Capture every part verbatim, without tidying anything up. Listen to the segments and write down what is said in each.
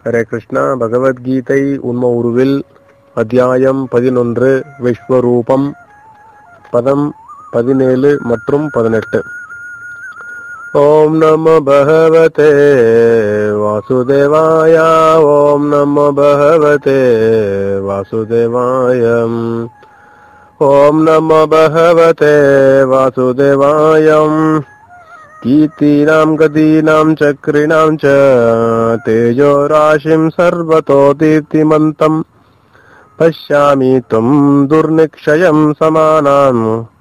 ஹரே கிருஷ்ணா. பகவத்கீதை உண்ம உருவில் அத்தியாயம் பதினொன்று விஸ்வரூபம் பதம் பதினேழு மற்றும் பதினெட்டு. ஓம் நமோ பகவதே வாசுதேவாய. ஓம் நமோ பகவதே வாசுதேவாய. ஓம் நமோ பகவதே வாசுதேவாய. கீர்த்தினாம் கதீனாம் சக்ரிணாம் ச தேஜோ ராசிம் சர்வதோ தீர்த்திமந்தம் பஷ்யாமி த்வம் துர்நிக்ஷயம் சமானாம்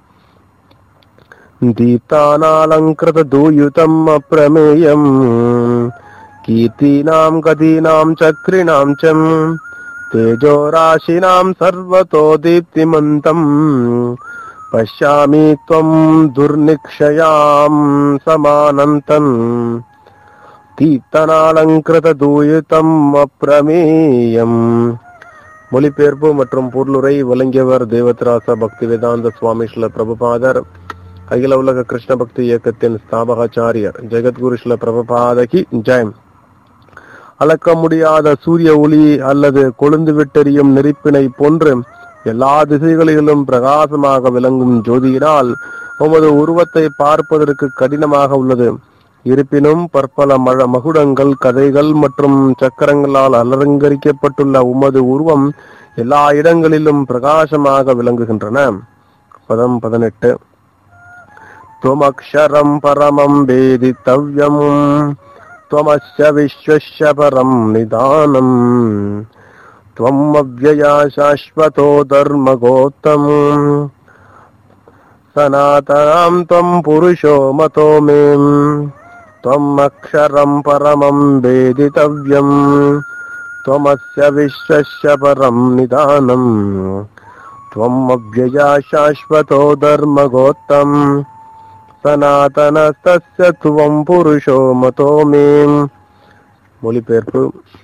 தீப்தானாலங்கிருத தூயுதம் அப்ரமேயம். கீர்த்தினாம் கதீனாம் சக்ரிணாம் ச தேஜோ ராசினாம் சர்வதோ தீப்திமந்தம் பஷ்யாமி த்வம் துர்நிக்ஷயாம் சமானந்தம் தீப்தனாலங்கிருத தூயுதம் அப்ரமேயம். மொழிபெயர்ப்பு மற்றும் பொருளுரை வழங்கியவர் தேவத்ராச பக்தி வேதாந்த சுவாமி ஸ்ரீல பிரபுபாதர், அகில உலக கிருஷ்ண பக்தி இயக்கத்தின் ஸ்தாபகாச்சாரியர். ஜெகத்குரு ஸ்ரீல பிரபுபாதகி ஜெயம். அளக்க முடியாத சூரிய ஒளி அல்லது கொழுந்து விட்டெறியும் நெருப்பினை போன்று எல்லா திசைகளிலும் பிரகாசமாக விளங்கும் ஜோதியினால் உமது உருவத்தை பார்ப்பதற்கு கடினமாக உள்ளது. இருப்பினும் பற்பல மழ மகுடங்கள் கதைகள் மற்றும் சக்கரங்களால் அலங்கரிக்கப்பட்டுள்ள உமது உருவம் எல்லா இடங்களிலும் பிரகாசமாக விளங்குகின்றன. பதம் பதினெட்டு. துவமக்ஷரம் பரமம் வேதித்தவ்யம் துவமஸ்ய விஸ்வஸ்ய பரம் நிதானம் त्वम् अव्यया शाश्वतो धर्मगोत्तम सनातनं त्वम् पुरुषो मतो मे. त्वम् अक्षरम् परमम् वेदितव्यम् त्वमस्य विश्वस्य परम् निदानम् त्वम् अव्यया शाश्वतो धर्मगोत्तम सनातनस्तस्य त्वम् पुरुषो मतो मे. மொழிபெயர்ப்பு.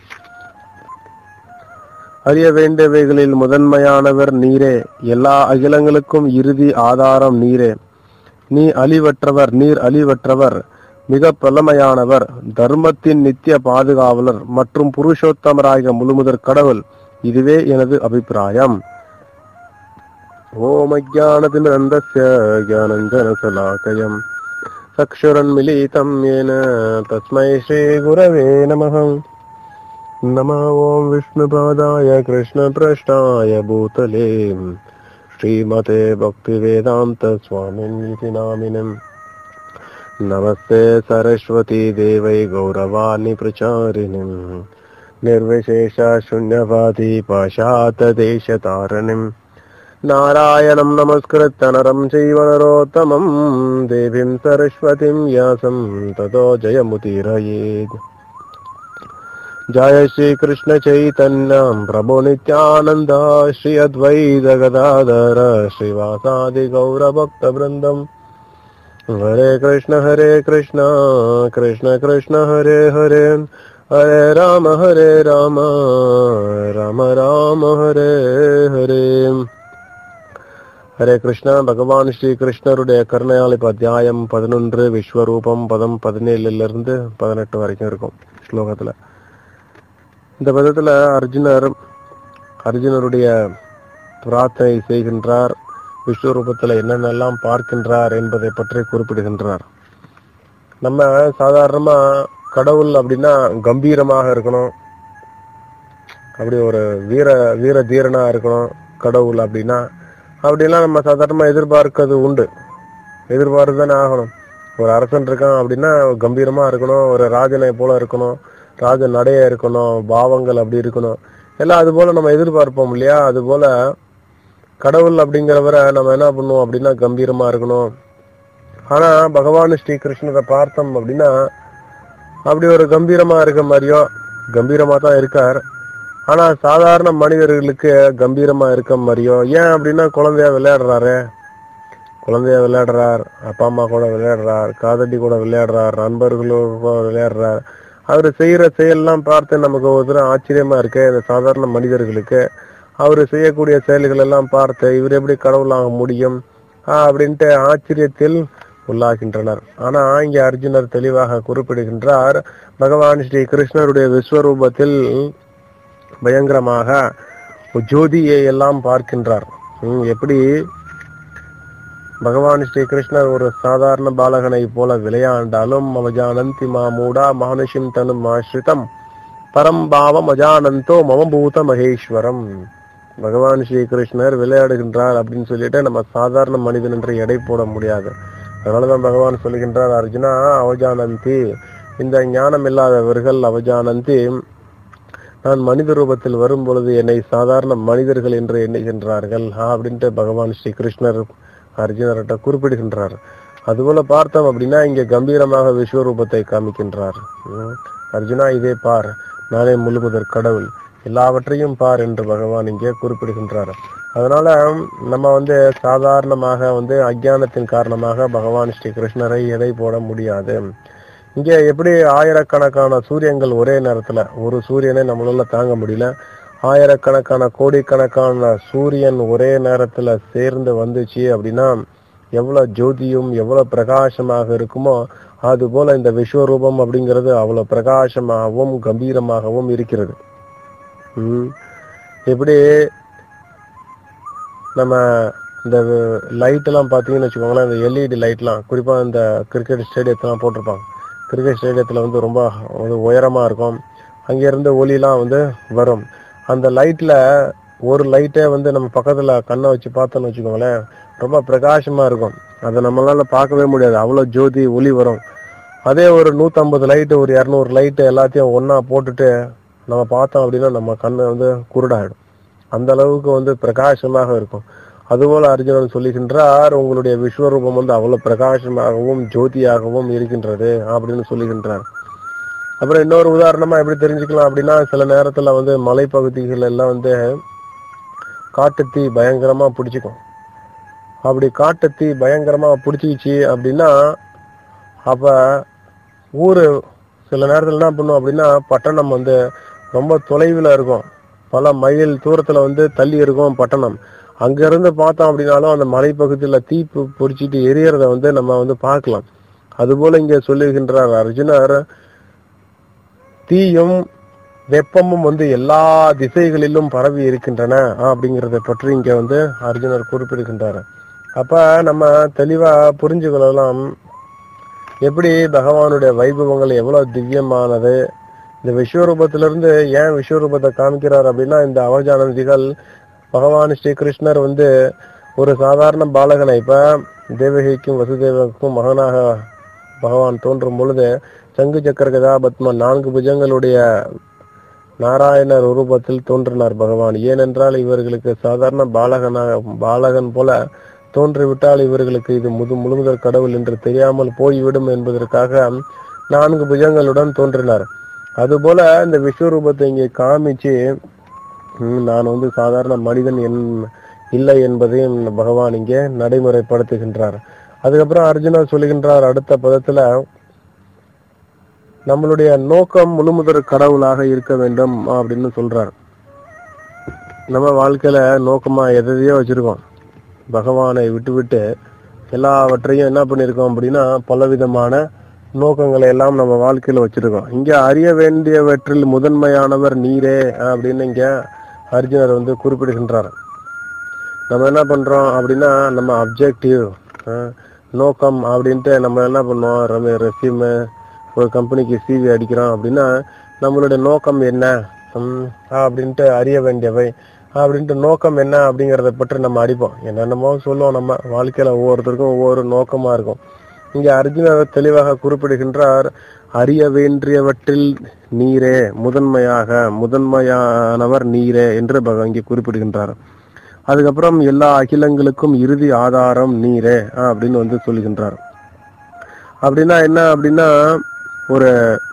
அறிய வேண்டியவைகளில் முதன்மையானவர் நீரே, எல்லா அகிலங்களுக்கும் இறுதி ஆதாரம் நீரே. நீ அழிவற்றவர், நீர் அழிவற்றவர், மிக பழமையானவர், தர்மத்தின் நித்திய பாதுகாவலர் மற்றும் புருஷோத்தமராக முழுமுதற் கடவுள். இதுவே எனது அபிப்பிராயம். ஓம் அஜ்ஞானதிமிரந்தஸ்ய ஞானஞ்சனசலாகயம் சக்ஷுரன்மிலிதம் யேன தஸ்மை ஸ்ரீ குரவே நமः. नमो ओम विष्णुपादाय कृष्णप्रष्टाय भूतले श्रीमते भक्तिवेदांत स्वामिनिति नामिनम्. नमस्ते सरस्वती देवै गौरवाणि प्रचारिणीम् निर्विशेष शून्यवादी पाशातदेशतारिणीम्. नारायणं नमस्कृत्य नरं चैव नरोत्तमं देवीं सरस्वतीं व्यासं ततो जयमुदीरयेत्. जय श्री कृष्ण चैतन्य प्रभु नित्यानंद श्री अद्वैत गदाधर श्रीवासादि गौर भक्त वृंदम. हरे कृष्ण हरे कृष्ण कृष्ण कृष्ण हरे हरे हरे राम हरे राम राम राम हरे हरे. ஹரே கிருஷ்ணா. பகவான் ஸ்ரீ கிருஷ்ணருடைய கருணையால் இப்ப அத்தியாயம் பதினொன்று விஸ்வரூபம் பதம் பதினேழுல இருந்து பதினெட்டு வரைக்கும் இருக்கும் ஸ்லோகத்துல. இந்த பதத்துல அர்ஜுனர் அர்ஜுனருடைய பிரார்த்தனை செய்கின்றார். விஸ்வரூபத்துல என்னென்னலாம் பார்க்கின்றார் என்பதை பற்றி குறிப்பிடுகின்றார். நம்ம சாதாரணமா கடவுள் அப்படின்னா கம்பீரமாக இருக்கணும், அப்படி ஒரு வீர வீர தீரனா இருக்கணும் கடவுள் அப்படின்னா. அப்படிலாம் நம்ம சாதாரணமா எதிர்பார்க்கிறது உண்டு, எதிர்பார்த்து தானே ஆகணும். ஒரு அரசன் இருக்கான் அப்படின்னா கம்பீரமா இருக்கணும், ஒரு ராஜனை போல இருக்கணும், ராஜ நடைய இருக்கணும், பாவங்கள் அப்படி இருக்கணும், எல்லாம் அது போல நம்ம எதிர்பார்ப்போம் இல்லையா. அது போல கடவுள் அப்படிங்கிறவரை நம்ம என்ன பண்ணுவோம் அப்படின்னா கம்பீரமா இருக்கணும். ஆனா பகவான் ஸ்ரீ கிருஷ்ணரை பார்த்தோம் அப்படின்னா அப்படி ஒரு கம்பீரமா இருக்க மாதிரியோ, கம்பீரமா தான் இருக்கார், ஆனா சாதாரண மனிதர்களுக்கு கம்பீரமா இருக்க மாதிரியோ. ஏன் அப்படின்னா குழந்தையா விளையாடுறாரு, குழந்தையா விளையாடுறார், அப்பா அம்மா கூட விளையாடுறார், காதடி கூட விளையாடுறார், நண்பர்களோட விளையாடுறார். அவரு செய்யற செயல்லாம் பார்த்து நமக்கு ஒரு தடவை ஆச்சரியமா இருக்கு. இந்த சாதாரண மனிதர்களுக்கு அவரு செய்யக்கூடிய செயல்கள் எல்லாம் பார்த்து இவர் எப்படி கடவுளாக முடியும் அப்படின்ட்டு ஆச்சரியத்தில் உள்ளாகின்றனர். ஆனா இங்க அர்ஜுனர் தெளிவாக குறிப்பிடுகின்றார், பகவான் ஸ்ரீ கிருஷ்ணருடைய விஸ்வரூபத்தில் பயங்கரமாக ஜோதியை எல்லாம் பார்க்கின்றார். எப்படி பகவான் ஸ்ரீ கிருஷ்ணர் ஒரு சாதாரண பாலகனை போல விளையாண்டாலும் அவஜானந்தி மாமூடா மகனுஷிம் தனும் ஆஸ்ரிதம் பரம்பாவம் அஜானந்தோ மமபூத மகேஸ்வரம். பகவான் ஸ்ரீ கிருஷ்ணர் விளையாடுகின்றார் அப்படின்னு சொல்லிட்டு நம்ம சாதாரண மனிதன் என்று எடை போட முடியாது. அதனாலதான் பகவான் சொல்லுகின்றார், அர்ஜுனா அவஜானந்தி, இந்த ஞானம் இல்லாதவர்கள் அவஜானந்தி, நான் மனித ரூபத்தில் வரும் பொழுது என்னை சாதாரண மனிதர்கள் என்று எண்ணுகின்றார்கள் அப்படின்ட்டு பகவான் ஸ்ரீ கிருஷ்ணர் அர்ஜுனர்கிட்ட குறிப்பிடுகின்றார். அதுபோல பார்த்தோம் அப்படின்னா இங்க கம்பீரமாக விஸ்வரூபத்தை காமிக்கின்றார். அர்ஜுனா இதே பார், நானே முழுமுதற் கடவுள், எல்லாவற்றையும் பார் என்று பகவான் இங்கே குறிப்பிடுகின்றார். அதனால நம்ம வந்து சாதாரணமாக வந்து அஞ்ஞானத்தின் காரணமாக பகவான் ஸ்ரீ கிருஷ்ணரை எடை போட முடியாது. இங்க எப்படி ஆயிரக்கணக்கான சூரியன்கள் ஒரே நேரத்துல, ஒரு சூரியனை நம்மளால தாங்க முடியல, ஆயிரக்கணக்கான கோடிக்கணக்கான சூரியன் ஒரே நேரத்துல சேர்ந்து வந்துச்சு அப்படின்னா எவ்வளவு ஜோதியும் எவ்வளவு பிரகாசமாக இருக்குமோ அது போல இந்த விஸ்வரூபம் அப்படிங்கிறது அவ்வளவு பிரகாசமாகவும் கம்பீரமாகவும் இருக்கிறது. உம் எப்படி நம்ம இந்த லைட் எல்லாம் பாத்தீங்கன்னு வச்சுக்கோங்களேன், இந்த எல்இடி லைட் எல்லாம் குறிப்பா இந்த கிரிக்கெட் ஸ்டேடியத்தெல்லாம் போட்டிருப்பாங்க. கிரிக்கெட் ஸ்டேடியத்துல வந்து ரொம்ப உயரமா இருக்கும், அங்க இருந்து ஒளிலாம் வந்து வரும். அந்த லைட்ல ஒரு லைட்டே வந்து நம்ம பக்கத்துல கண்ணை வச்சு பார்த்தோம்னு வச்சுக்கோங்களேன், ரொம்ப பிரகாசமா இருக்கும், அதை நம்மளால பார்க்கவே முடியாது, அவ்வளவு ஜோதி ஒளி வரும். அதே ஒரு நூத்தி ஐம்பது லைட்டு ஒரு இருநூறு லைட்டு எல்லாத்தையும் ஒன்னா போட்டுட்டு நம்ம பார்த்தோம் அப்படின்னா நம்ம கண்ணு வந்து குருடாயிடும், அந்த அளவுக்கு வந்து பிரகாசமாக இருக்கும். அதுபோல அர்ஜுனன் சொல்லுகின்றார், உங்களுடைய விஸ்வரூபம் வந்து அவ்வளவு பிரகாசமாகவும் ஜோதியாகவும் இருக்கின்றது அப்படின்னு சொல்லுகின்றார். அப்புறம் இன்னொரு உதாரணமா எப்படி தெரிஞ்சுக்கலாம் அப்படின்னா, சில நேரத்துல வந்து மலைப்பகுதிகள் எல்லாம் வந்து காட்டுத்தீ பயங்கரமா பிடிச்சிக்கும். அப்படி காட்டுத்தீ பயங்கரமா பிடிச்சிச்சு அப்படின்னா அப்ப ஊரு சில நேரத்துல என்ன பண்ணும் அப்படின்னா, பட்டணம் வந்து ரொம்ப தொலைவில் இருக்கும், பல மைல் தூரத்துல வந்து தள்ளி இருக்கும் பட்டணம். அங்க இருந்து பார்த்தோம் அப்படின்னாலும் அந்த மலைப்பகுதியில தீ பிடிச்சிட்டு எரியறத வந்து நம்ம வந்து பார்க்கலாம். அதுபோல இங்க சொல்லுகின்றார் அர்ஜுனர், தீயும் வெப்பமும் வந்து எல்லா திசைகளிலும் பரவி இருக்கின்றன அப்படிங்கறத பற்றி இங்க வந்து அர்ஜுனர் குறிப்பிடுகின்றார். அப்ப நம்ம தெளிவா புரிஞ்சுக்கொள்ளலாம், எப்படி பகவானுடைய வைபவங்கள் எவ்வளவு திவ்யமானது. இந்த விஸ்வரூபத்திலிருந்து ஏன் விஸ்வரூபத்தை காமிக்கிறார் அப்படின்னா, இந்த அவஜானந்திகள் பகவான் ஸ்ரீ கிருஷ்ணர் வந்து ஒரு சாதாரண பாலகனை, இப்ப தேவகிக்கும் வசுதேவருக்கும் மகனாக பகவான் தோன்றும் பொழுது சங்கு சக்கர கதா பத்ம நான்கு புஜங்களுடைய நாராயணர் ரூபத்தில் தோன்றினார் பகவான். ஏனென்றால் இவர்களுக்கு சாதாரண பாலகனாக பாலகன் போல தோன்றிவிட்டால் இவர்களுக்கு இது முது முழுமுதற் கடவுள் என்று தெரியாமல் போய்விடும் என்பதற்காக நான்கு புஜங்களுடன் தோன்றினார். அதுபோல இந்த விஸ்வரூபத்தை இங்கே காமிச்சு நான் வந்து சாதாரண மனிதன் என் இல்லை என்பதையும் பகவான் இங்கே நடைமுறைப்படுத்துகின்றார். அதுக்கப்புறம் அர்ஜுனர் சொல்லுகின்றார் அடுத்த பதத்துல, நம்மளுடைய நோக்கம் முழுமுதற் கடவுளாக இருக்க வேண்டும் அப்படின்னு சொல்றார். நம்ம வாழ்க்கையில நோக்கமா எதையோ வச்சிருக்கோம், பகவானை விட்டு விட்டு எல்லாவற்றையும் என்ன பண்ணிருக்கோம் அப்படின்னா பலவிதமான நோக்கங்களை எல்லாம் நம்ம வாழ்க்கையில வச்சிருக்கோம். இங்க அறிய வேண்டியவற்றில் முதன்மையானவர் நீரே அப்படின்னு இங்க அர்ஜுனர் வந்து குறிப்பிடுகின்றார். நம்ம என்ன பண்றோம் அப்படின்னா நம்ம அப்ஜெக்டிவ் நோக்கம் அப்படின்ட்டு நம்ம என்ன பண்ணுவோம், ரெஸ்யூம் ஒரு கம்பெனிக்கு சிவி அடிக்கிறோம் அப்படின்னா நம்மளுடைய நோக்கம் என்ன அப்படின்ட்டு அறிய வேண்டியவை அப்படின்ட்டு நோக்கம் என்ன அப்படிங்கறத பற்றி நம்ம அடிப்போம், என்னென்னமோ சொல்லுவோம். நம்ம வாழ்க்கையில ஒவ்வொருத்தருக்கும் ஒவ்வொரு நோக்கமா இருக்கும். இங்க அர்ஜுனர் தெளிவாக குறிப்பிடுகின்றார், அறிய வேண்டியவற்றில் நீரே முதன்மையாக முதன்மையானவர் நீரே என்று இங்கே குறிப்பிடுகின்றார். அதுக்கப்புறம் எல்லா அகிலங்களுக்கும் இறுதி ஆதாரம் நீரே அப்படின்னு வந்து சொல்லுகின்றார். அப்படின்னா என்ன அப்படின்னா, ஒரு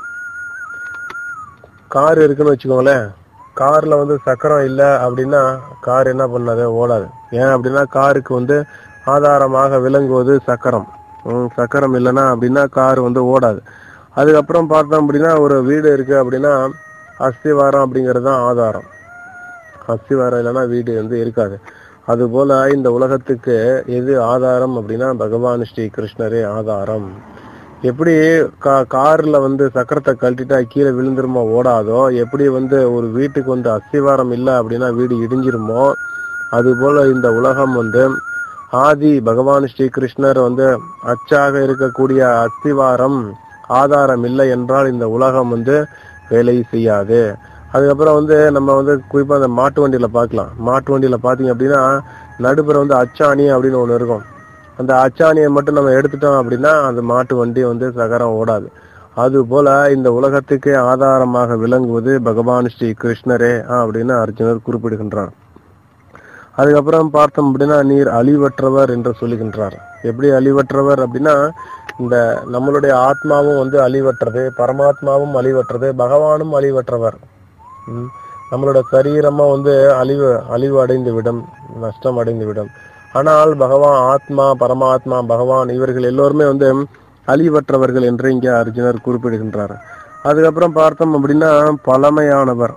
கார் இருக்குன்னு வச்சுக்கோங்களேன், கார்ல வந்து சக்கரம் இல்ல அப்படின்னா கார் என்ன பண்ணாது, ஓடாது. ஏன் அப்படின்னா காருக்கு வந்து ஆதாரமாக விளங்குவது சக்கரம். சக்கரம் இல்லைன்னா அப்படின்னா கார் வந்து ஓடாது. அதுக்கப்புறம் பார்த்தோம் அப்படின்னா ஒரு வீடு இருக்கு அப்படின்னா அஸ்திவாரம் அப்படிங்கறது தான் ஆதாரம். அஸ்திவாரம் இல்லைன்னா வீடு வந்து இருக்காது. அதுபோல இந்த உலகத்துக்கு எது ஆதாரம் அப்படின்னா பகவான் ஸ்ரீ கிருஷ்ணரே ஆதாரம். எப்படி கா கார்ல வந்து சக்கரத்தை கழட்டிட்டா கீழே விழுந்துருமோ ஓடாதோ, எப்படி வந்து ஒரு வீட்டுக்கு வந்து அஸ்திவாரம் இல்லை அப்படின்னா வீடு இடிஞ்சிருமோ, அது போல இந்த உலகம் வந்து ஆதி பகவான் ஸ்ரீ கிருஷ்ணர் வந்து அச்சாக இருக்கக்கூடிய அஸ்திவாரம் ஆதாரம் இல்லை என்றால் இந்த உலகம் வந்து வேலை செய்யாது. அதுக்கப்புறம் வந்து நம்ம வந்து குறிப்பா அந்த மாட்டு வண்டியில பார்க்கலாம். மாட்டு வண்டியில பாத்தீங்க அப்படின்னா நடுப்புற வந்து அச்சாணி அப்படின்னு ஒண்ணு இருக்கும். அந்த அச்சாணியை மட்டும் நம்ம எடுத்துட்டோம் அப்படின்னா அந்த மாட்டு வண்டி வந்து சகரம் ஓடாது. அது போல இந்த உலகத்துக்கே ஆதாரமாக விளங்குவது பகவான் ஸ்ரீ கிருஷ்ணரே அப்படின்னு அர்ஜுனர் குறிப்பிடுகின்றார். அதுக்கப்புறம் பார்த்தோம் அப்படின்னா நீர் அழிவற்றவர் என்று சொல்லுகின்றார். எப்படி அழிவற்றவர் அப்படின்னா இந்த நம்மளுடைய ஆத்மாவும் வந்து அழிவற்றது, பரமாத்மாவும் அழிவற்றது, பகவானும் அழிவற்றவர். உம் நம்மளோட சரீரமும் வந்து அழிவு அழிவு அடைந்து விடும், நஷ்டம் அடைந்து விடும். ஆனால் பகவான் ஆத்மா, பரமாத்மா, பகவான் இவர்கள் எல்லோருமே வந்து அழிவற்றவர்கள் என்று இங்கே அர்ஜுனர் குறிப்பிடுகின்றார். அதுக்கப்புறம் பார்த்தோம் அப்படின்னா பழமையானவர்.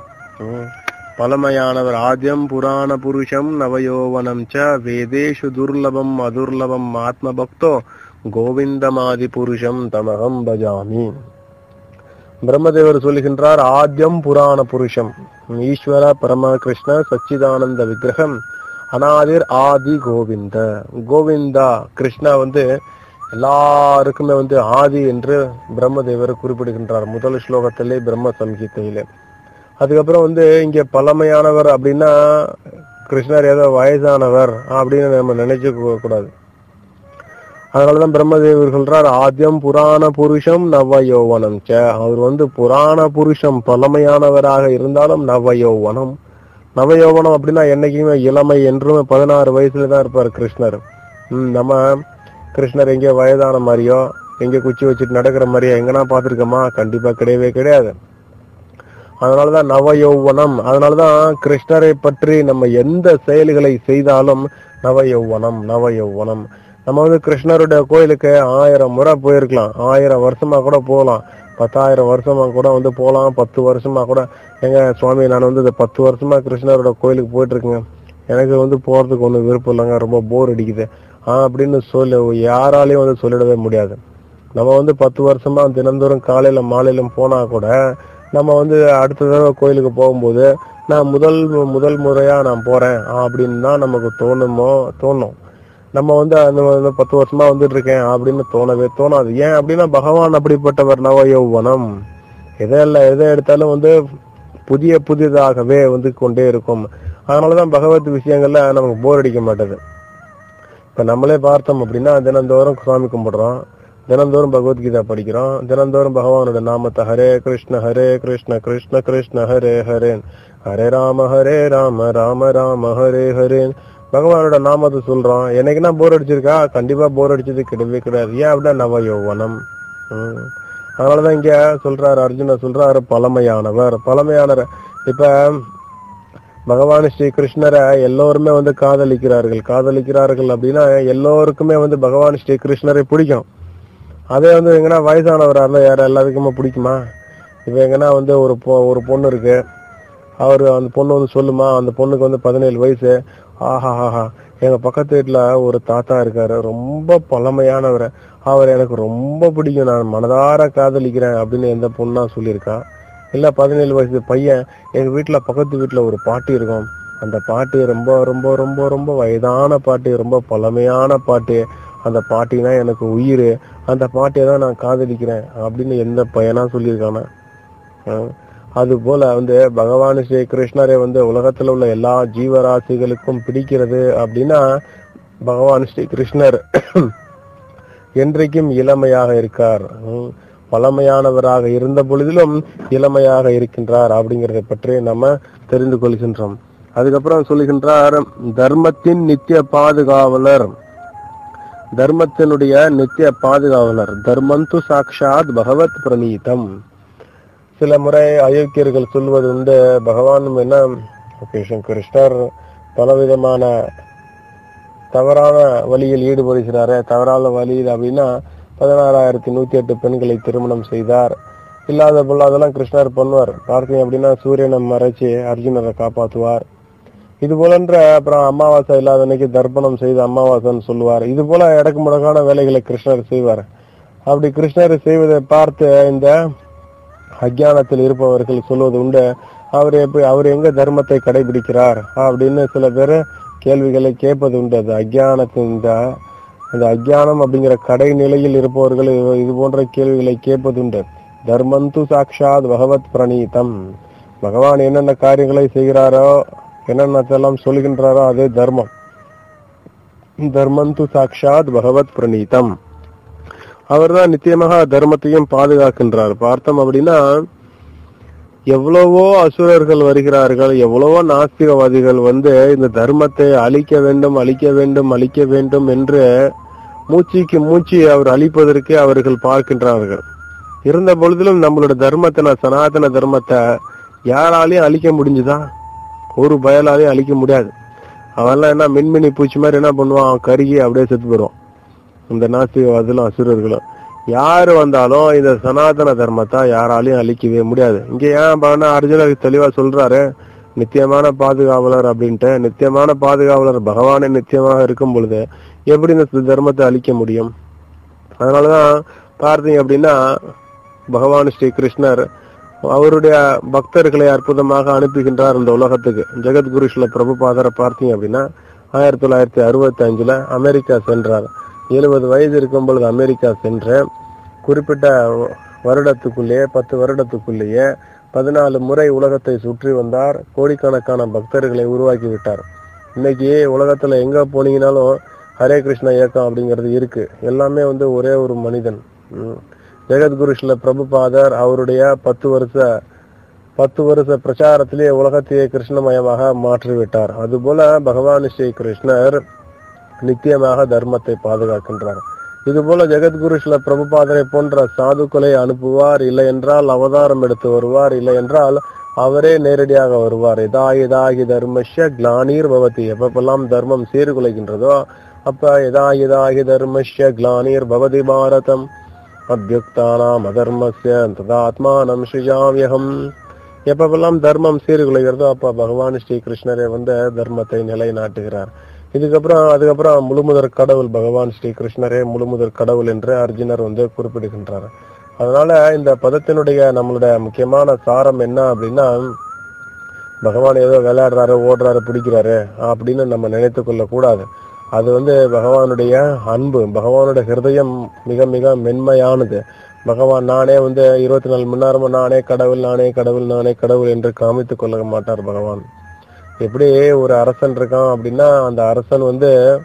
பழமையானவர் ஆத்யம் புராண புருஷம் நவயோவனம் ச வேதேஷு துர்லபம் அதுர்லபம் ஆத்ம பக்தோ கோவிந்தமாதி புருஷம் தமகம் பஜாமி. பிரம்மதேவர் சொல்லுகின்றார், ஆத்யம் புராண புருஷம் ஈஸ்வர பரம கிருஷ்ண சச்சிதானந்த விக்கிரகம் அனாதிர் ஆதி கோவிந்த. கோவிந்தா கிருஷ்ணா வந்து எல்லாருக்குமே வந்து ஆதி என்று பிரம்மதேவர் குறிப்பிடுகின்றார் முதல் ஸ்லோகத்திலே பிரம்ம சம்ஹிதையிலே. அதுக்கப்புறம் வந்து இங்க பழமையானவர் அப்படின்னா கிருஷ்ணர் ஏதோ வயசானவர் அப்படின்னு நம்ம நினைச்சுக்க கூடாது. அதனாலதான் பிரம்மதேவர் சொல்றார் ஆத்யம் புராண புருஷம் நவ யௌவனம் ச. அவர் வந்து புராண புருஷம் பழமையானவராக இருந்தாலும் நவ யௌவனம். நவ யௌவனம் அப்படின்னா என்னைக்குமே இளமை என்றும் பதினாறு வயசுலதான் இருப்பார் கிருஷ்ணர். உம் நம்ம கிருஷ்ணர் எங்க வயதான மாதிரியோ எங்க குச்சி வச்சுட்டு நடக்கிற மாதிரியோ எங்கன்னா பாத்துருக்கோமா? கண்டிப்பா கிடையவே கிடையாது. அதனாலதான் நவ யௌவனம். அதனாலதான் கிருஷ்ணரை பற்றி நம்ம எந்த செயல்களை செய்தாலும் நவ யௌவனம் நவ யௌவனம். நம்ம வந்து கிருஷ்ணருடைய கோயிலுக்கு ஆயிரம் முறை போயிருக்கலாம், ஆயிரம் வருஷமா கூட போகலாம், பத்தாயிரம் வருஷமா கூட வந்து போகலாம், பத்து வருஷமா கூட. எங்க சுவாமி நான் வந்து இந்த பத்து வருஷமா கிருஷ்ணரோட கோயிலுக்கு போயிட்டு இருக்குங்க, எனக்கு வந்து போறதுக்கு ஒன்றும் விருப்பம் இல்லைங்க, ரொம்ப போர் அடிக்குது ஆஹ் அப்படின்னு சொல்லு யாராலையும் வந்து சொல்லிடவே முடியாது. நம்ம வந்து பத்து வருஷமா தினந்தோறும் காலையில மாலையிலும் போனா கூட நம்ம வந்து அடுத்த தடவை கோயிலுக்கு போகும்போது நான் முதல் முதல் முறையா நான் போறேன் அப்படின்னு தான் நமக்கு தோணுமோ தோணும். நம்ம வந்து அந்த பத்து வருஷமா வந்துட்டு இருக்கேன் அப்படின்னு தோணவே தோணாது. ஏன் அப்படின்னா பகவான் அப்படிப்பட்டவர் நவ யௌவனம். எதெல்லாம் எதை எடுத்தாலும் வந்து புதிய புதிதாகவே வந்து கொண்டே இருக்கும். அதனாலதான் பகவத் விஷயங்கள்ல நமக்கு போர் அடிக்க மாட்டேது. இப்ப நம்மளே பார்த்தோம் அப்படின்னா தினந்தோறும் சுவாமி கும்பிடுறோம், தினந்தோறும் பகவத்கீதா படிக்கிறோம், தினந்தோறும் பகவானோட நாமத்தை ஹரே கிருஷ்ண ஹரே கிருஷ்ண கிருஷ்ண கிருஷ்ண ஹரே ஹரேன் ஹரே ராம ஹரே ராம ராம ராம ஹரே ஹரேன் பகவானோட நாமத்தை சொல்றோம். என்னைக்குன்னா போர் அடிச்சிருக்கா? கண்டிப்பா போர் அடிச்சது கிடையவே கிடையாது. ஏன் அப்படின்னா நவ யௌவனம். உம் அதனாலதான் இங்க சொல்றாரு அர்ஜுனர் சொல்றாரு பழமையானவர் பழமையானவர். இப்ப பகவான் ஸ்ரீ கிருஷ்ணரை எல்லோருமே வந்து காதலிக்கிறார்கள் காதலிக்கிறார்கள் அப்படின்னா எல்லோருக்குமே வந்து பகவான் ஸ்ரீ கிருஷ்ணரை பிடிக்கும். அதே வந்து எங்கன்னா வயசானவரா இருந்தா யாரும் எல்லாருக்குமே பிடிக்குமா? இப்ப எங்கன்னா வந்து ஒரு பொ ஒரு பொண்ணு இருக்கு, அவரு அந்த பொண்ணு வந்து சொல்லுமா, அந்த பொண்ணுக்கு வந்து பதினேழு வயசு, ஆஹா ஆஹா எங்க பக்கத்து வீட்டுல ஒரு தாத்தா இருக்காரு, ரொம்ப பழமையானவர், அவர் எனக்கு ரொம்ப பிடிக்கும், நான் மனதார காதலிக்கிறேன் அப்படின்னு எந்த பொண்ணா சொல்லியிருக்கா? இல்ல பதினேழு வயசு பையன், எங்க வீட்டுல பக்கத்து வீட்டுல ஒரு பாட்டி இருக்கும், அந்த பாட்டி ரொம்ப ரொம்ப ரொம்ப ரொம்ப வயதான பாட்டி, ரொம்ப பழமையான பாட்டி, அந்த பாட்டினா எனக்கு உயிர், அந்த பாட்டியை தான் நான் காதலிக்கிறேன் அப்படின்னு எந்த பையனா சொல்லியிருக்கானா? அது போல வந்து பகவான் ஸ்ரீ கிருஷ்ணரை வந்து உலகத்துல உள்ள எல்லா ஜீவராசிகளுக்கும் பிடிக்கிறது அப்படின்னா பகவான் ஸ்ரீ கிருஷ்ணர் என்றைக்கும் இளமையாக இருக்கார், பழமையானவராக இருந்த பொழுதிலும் இளமையாக இருக்கின்றார் அப்படிங்கறதை பற்றி நம்ம தெரிந்து கொள்கின்றோம். அதுக்கப்புறம் சொல்லுகின்றார் தர்மத்தின் நித்திய பாதுகாவலர், தர்மத்தினுடைய நித்திய பாதுகாவலர், தர்மந்து சாட்சாத் பகவத் பிரணீதம். சில முறை அயோக்கியர்கள் சொல்வது உண்டு, பகவான் என்ன கிருஷ்ணர் பலவிதமான தவறான வழியில் ஈடுபடுகிறாரு, தவறான வழியில் அப்படின்னா பதினாறாயிரத்தி நூத்தி எட்டு பெண்களை திருமணம் செய்தார், இல்லாத பொருள் அதெல்லாம் கிருஷ்ணர் பண்ணுவார். பார்த்தீங்க அப்படின்னா சூரியனை மறைச்சு அர்ஜுனரை காப்பாற்றுவார், இது போலன்ற அப்புறம் அமாவாசை இல்லாத அன்னைக்கு தர்ப்பணம் செய்து அமாவாசைன்னு சொல்லுவார். இது போல இடக்கு முடக்கான வேலைகளை கிருஷ்ணர் செய்வார். அப்படி கிருஷ்ணர் செய்வதை பார்த்து இந்த அஜ்ஞானத்தில் இருப்பவர்கள் சொல்வது உண்டு, அவர் எப்படி அவர் எங்க தர்மத்தை கடைபிடிக்கிறார் அப்படின்னு சில பேர் கேள்விகளை கேட்பது உண்டு. அது அஜ்ஞானத்தின் இந்த அஜ்ஞானம் அப்படிங்கிற கடைநிலையில் இருப்பவர்கள் இது போன்ற கேள்விகளை கேட்பது உண்டு. தர்மந்து சாட்சாத் பகவத் பிரணீதம், பகவான் என்னென்ன காரியங்களை செய்கிறாரோ என்னென்னத்தெல்லாம் சொல்கின்றாரோ அதே தர்மம். தர்மந்து சாட்சாத் பகவத் பிரணீதம், அவர் தான் நிச்சயமாக தர்மத்தையும் பாதுகாக்கின்றார். பார்த்தோம் அப்படின்னா எவ்வளவோ அசுரர்கள் வருகிறார்கள், எவ்வளவோ நாஸ்திகவாதிகள் வந்து இந்த தர்மத்தை அழிக்க வேண்டும் அழிக்க வேண்டும் அழிக்க வேண்டும் என்று மூச்சுக்கு மூச்சு அவர் அழிப்பதற்கே அவர்கள் பார்க்கின்றார்கள். இருந்த பொழுதிலும் நம்மளோட தர்மத்தை, சனாதன தர்மத்தை யாராலையும் அழிக்க முடிஞ்சுதா? ஒரு பயலாலையும் அழிக்க முடியாது. அவெல்லாம் என்ன மின்மினி பூச்சி மாதிரி என்ன பண்ணுவான், கருகி அப்படியே செத்து போயிடுவான். இந்த நாஸ்திகவாதிகளும் அசுரர்களும் யாரு வந்தாலும் இந்த சனாதன தர்மத்தை யாராலையும் அழிக்கவே முடியாது. இங்க ஏன் பண்ண அர்ஜுனர் தெளிவா சொல்றாரு, நித்தியமான பாதுகாவலர் அப்படின்ட்டு. நித்தியமான பாதுகாவலர் பகவானே நித்தியமாக இருக்கும் பொழுது எப்படி இந்த தர்மத்தை அழிக்க முடியும்? அதனாலதான் பார்த்தீங்க அப்படின்னா பகவான் ஸ்ரீ கிருஷ்ணர் அவருடைய பக்தர்களை அற்புதமாக அனுப்புகின்றார் இந்த உலகத்துக்கு. ஜெகத்குரு ஸ்ரீல பிரபுபாதரை பார்த்தீங்க அப்படின்னா ஆயிரத்தி தொள்ளாயிரத்தி அறுபத்தி அஞ்சுல அமெரிக்கா சென்றார். எழுபது வயது இருக்கும் பொழுது அமெரிக்கா சென்ற குறிப்பிட்ட வருடத்துக்குள்ளேயே பத்து வருடத்துக்குள்ளேயே பதினாலு முறை உலகத்தை சுற்றி வந்தார். கோடிக்கணக்கான பக்தர்களை உருவாக்கி விட்டார். இன்னைக்கு உலகத்துல எங்க போனீங்கன்னாலும் ஹரே கிருஷ்ணா இயக்கம் அப்படிங்கிறது இருக்கு. எல்லாமே வந்து ஒரே ஒரு மனிதன். ஜெகத்குரு ஸ்ரீல பிரபுபாதர் அவருடைய பத்து வருஷ பத்து வருஷ பிரச்சாரத்திலேயே உலகத்தையே கிருஷ்ணமயமாக மாற்றிவிட்டார். அதுபோல பகவான் ஸ்ரீ கிருஷ்ணர் நித்தியமாக தர்மத்தை பாதுகாக்கின்றார். இது போல ஜெகத்குரு ஸ்ரீல பிரபுபாதரை போன்ற சாதுக்களை அனுப்புவார். இல்லை என்றால் அவதாரம் எடுத்து வருவார். இல்லை என்றால் அவரே நேரடியாக வருவார். இதா இதாகி தர்மஸ்ய கிளானீர் பவதி, எப்பெல்லாம் தர்மம் சீர்குலைகின்றதோ அப்ப இதா இதாகி தர்மஸ்ய கிளானீர் பவதி பாரதம் அத்யுக்தானாம் அதர்மஸ்ய ததாத்மானம் ஸ்ரீஜாம்யகம். எப்பெல்லாம் தர்மம் சீர்குலைகிறதோ அப்ப பகவான் ஸ்ரீ கிருஷ்ணரே வந்து தர்மத்தை நிலைநாட்டுகிறார். இதுக்கப்புறம் அதுக்கப்புறம் முழுமுதற் கடவுள் பகவான் ஸ்ரீ கிருஷ்ணரே முழுமுதற் கடவுள் என்று அர்ஜுனர் வந்து குறிப்பிடுகின்றார். அதனால இந்த பதத்தினுடைய நம்மளுடைய முக்கியமான சாரம் என்ன அப்படின்னா, பகவான் ஏதோ விளையாடுறாரு ஓடுறாரு பிடிக்கிறாரு அப்படின்னு நம்ம நினைத்து கொள்ள கூடாது. அது வந்து பகவானுடைய அன்பு, பகவானுடைய ஹிருதயம் மிக மிக மென்மையானது. பகவான் நானே வந்து இருபத்தி நாலு மணி நேரமும் நானே கடவுள் நானே கடவுள் நானே கடவுள் என்று காமித்துக் கொள்ள மாட்டார் பகவான். எப்படி ஒரு அரசன் இருக்கான் அப்படின்னா அந்த அரசன் வந்து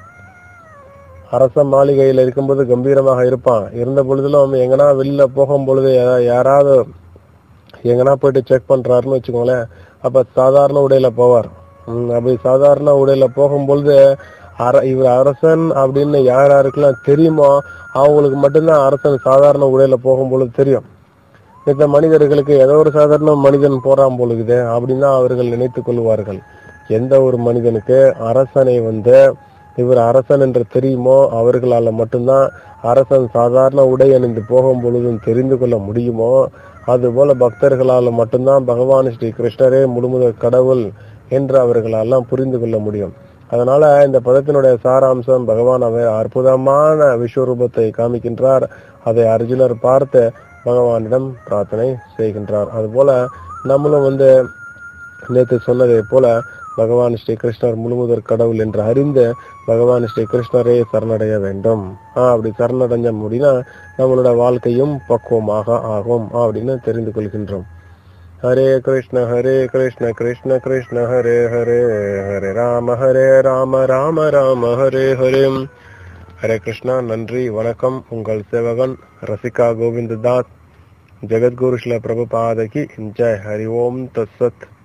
அரச மாளிகையில் இருக்கும்போது கம்பீரமாக இருப்பான். இருந்த பொழுதிலும் எங்கன்னா வெளியில போகும் பொழுது யாராவது எங்கன்னா போயிட்டு செக் பண்றாருன்னு வச்சுக்கோங்களேன், அப்ப சாதாரண உடையில போவார். உம் அப்படி சாதாரண உடையில போகும்பொழுது அர இவர் அரசன் அப்படின்னு யார் யாருக்கெல்லாம் தெரியுமோ அவங்களுக்கு மட்டும்தான் அரசன் சாதாரண உடையில போகும்பொழுது தெரியும். இந்த மனிதர்களுக்கு ஏதோ ஒரு சாதாரண மனிதன் போறான் பொழுது அப்படின்னு அவர்கள் நினைத்துக் கொள்வார்கள். எந்த ஒரு மனிதனுக்கு அரசனை வந்து இவர் அரசன் என்று தெரியுமோ அவர்களால மட்டும்தான் அரசன் சாதாரண உடை அணிந்து போகும் பொழுதும் தெரிந்து கொள்ள முடியுமோ, அது போல பக்தர்களால மட்டும்தான் பகவான் ஸ்ரீ கிருஷ்ணரே முழுமுதற் கடவுள் என்று அவர்களெல்லாம் புரிந்து கொள்ள முடியும். அதனால இந்த பதத்தினுடைய சாராம்சம், பகவான் அவர் அற்புதமான விஸ்வரூபத்தை காமிக்கின்றார். அதை அர்ஜுனர் பார்த்து பகவானிடம் பிரார்த்தனை செய்கின்றார். அதுபோல நம்மளும் வந்து நேற்று சொன்னதை போல பகவான் ஸ்ரீ கிருஷ்ணர் முழுமுதற் கடவுள் என்று அறிந்து பகவான் ஸ்ரீ கிருஷ்ணரே சரணடைய வேண்டும். ஆஹ் அப்படி சரணடைஞ்ச முடினா நம்மளோட வாழ்க்கையும் பக்குவமாக ஆகும் அப்படின்னு தெரிந்து கொள்கின்றோம். ஹரே கிருஷ்ண ஹரே கிருஷ்ண கிருஷ்ண கிருஷ்ண ஹரே ஹரே, ஹரே ராம ஹரே ராம ராம ராம ஹரே ஹரே. ஹரே கிருஷ்ணா. நன்றி, வணக்கம். உங்கள் சேவகன் ரசிகா கோவிந்ததாஸ். ஜெகத்குரு ஸ்ரீல பிரபுபாத கி ஜெய். ஹரி ஓம் தத்சத்.